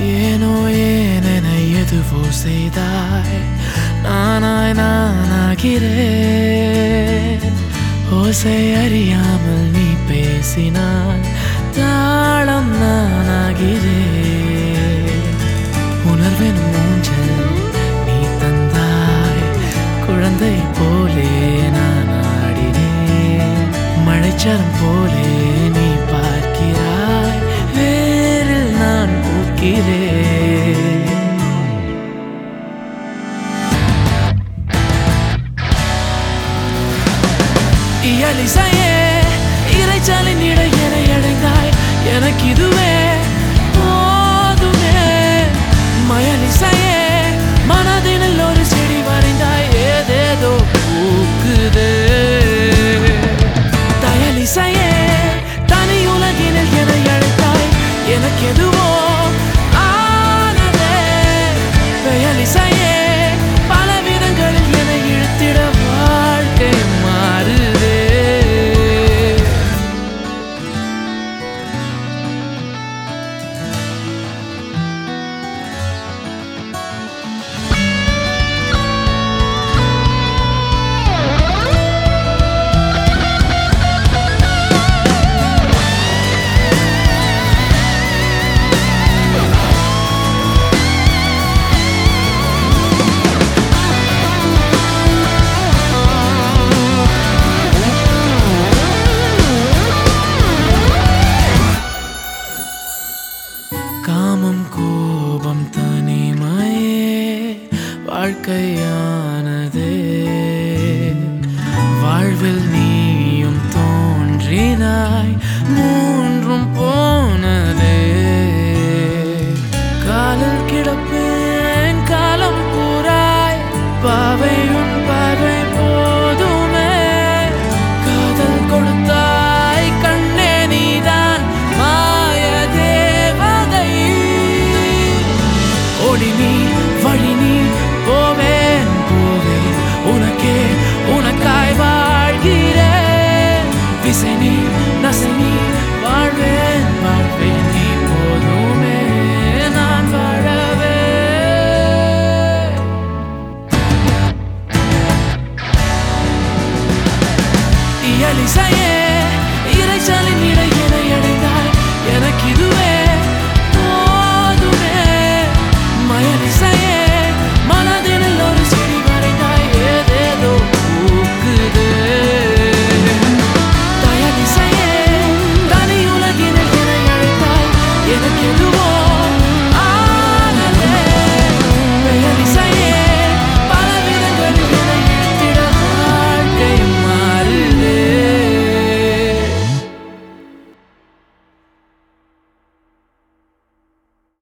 ஏனோ ஏனென எதுவோ செய்தாய் நானாகிறேன் ஓசை அறியாமல் நீ பேசினால் தாளம் நானாகிறேன் உணர்வின் மூஞ்சல் நீ தந்தாய் குழந்தை போலே நான் ஆடினேன் மழைச்சரம் போலே நீ பார்க்கிறாய் வேரில் நான் பூக்கிறேன் இயலிசையே இறைச்சலின் இடையனை அடைந்தாய் எனக்கு இதுவே போதுமே மயலிசையே மனதினில் ஒரு செடி வரைந்தாய் ஏதேதோ பூக்குதே தயலிசையே தனி உலகினில் என்னை அழைத்தாய் எனக்கு எதுவோ ஆனதே பெயலிசையே பல விதங்களில் என்னை இழுத்திட வாழ்க்கை மாறுதே காமம் கோபம் தனிமையே வாழ்க்கையானதே வாழ்வில் நீயும் தோன்றினாய்